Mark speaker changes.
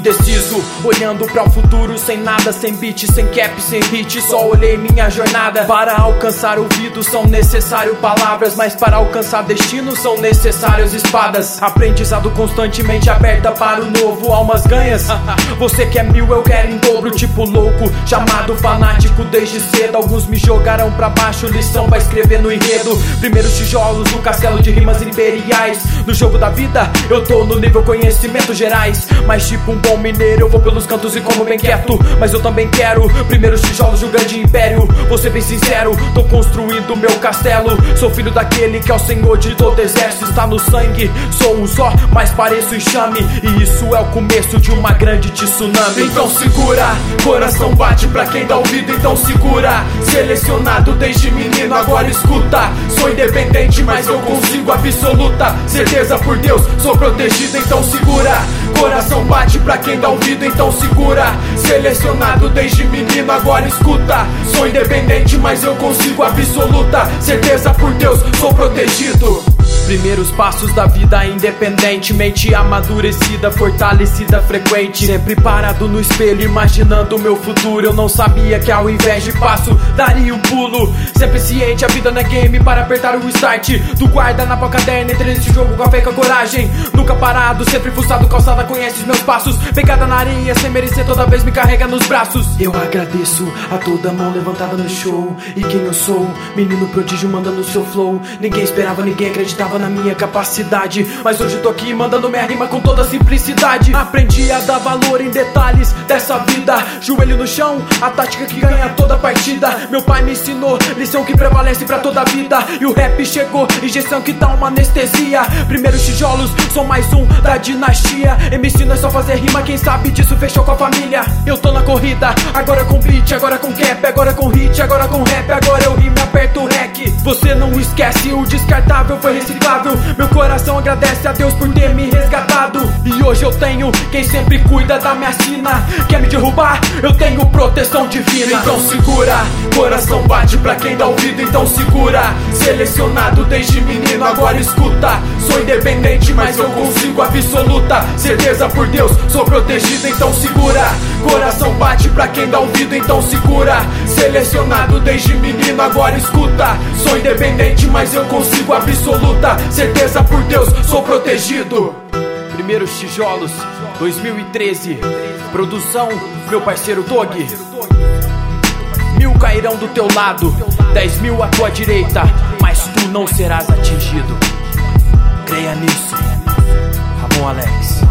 Speaker 1: indeciso, olhando para o futuro, sem nada, sem beat, sem cap, sem hit. Só olhei minha jornada. Para alcançar ouvidos são necessárias palavras, mas para alcançar destino são necessárias espadas. Aprendizado constantemente aberta para o novo, almas ganhas. Você quer 1000, eu quero em dobro, tipo louco, chamado fanático desde cedo. Alguns me jogaram pra baixo, lição pra escrever no enredo. Primeiros tijolos no castelo de rimas imperiais. No jogo da vida, eu tô no nível conhecimentos gerais. Mas tipo um bom mineiro, eu vou pelos cantos e como bem quieto. Mas eu também quero primeiros tijolos de um grande império. Vou ser bem sincero, tô construindo meu castelo. Sou filho daquele que é o senhor de todo exército. Está no sangue, sou um só, mas pareço enxame. E isso é o começo de uma grande tsunami. Então segura, coração bate pra quem dá ouvido, então segura. Selecionado desde menino, agora escuta. Sou independente, mas eu consigo absoluta certeza por Deus, sou protegido, então segura. Coração bate pra quem dá ouvido, então segura. Selecionado desde menino, agora escuta. Sou independente, mas eu consigo absoluta certeza por Deus, sou protegido. Primeiros passos da vida independente, mente amadurecida, fortalecida, frequente. Sempre parado no espelho, imaginando o meu futuro. Eu não sabia que ao invés de passo, daria um pulo. Sempre ciente, a vida não é game para apertar o start. Do guarda na pau caderno, entrei nesse jogo com a fé e com a coragem. Nunca parado, sempre fuçado, calçada, conhece os meus passos. Pegada na areia, sem merecer, toda vez me carrega nos braços. Eu agradeço a toda mão levantada no show. E quem eu sou, menino prodígio mandando seu flow. Ninguém esperava, ninguém acreditava na minha capacidade, mas hoje tô aqui mandando minha rima com toda simplicidade. Aprendi a dar valor em detalhes dessa vida. Joelho no chão, a tática que ganha toda partida. Meu pai me ensinou, lição que prevalece pra toda a vida. E o rap chegou, injeção que dá uma anestesia. Primeiros tijolos, sou mais um da dinastia. MC não é só fazer rima, quem sabe disso fechou com a família. Eu tô na corrida, agora com beat, agora com cap, agora com hit, agora com rap. Agora eu rimo e aperto o rec. Você não esquece, o descartável foi reciclável. Meu coração agradece a Deus por ter me resgatado. E hoje eu tenho quem sempre cuida da minha sina. Quer me derrubar? Eu tenho proteção divina. Então segura, coração bate pra quem dá ouvido, então segura. Selecionado desde menino, agora escuta. Sou independente, mas eu consigo absoluta certeza por Deus, sou protegido, então segura. Coração bate pra quem dá ouvido, então segura. Selecionado desde menino, agora escuta. Sou independente, mas eu consigo absoluta certeza por Deus, sou protegido. Primeiros tijolos, 2013. Produção, meu parceiro Dog. 1000 cairão do teu lado, 10.000 à tua direita, mas tu não serás atingido. Creia nisso. Ramon Alex.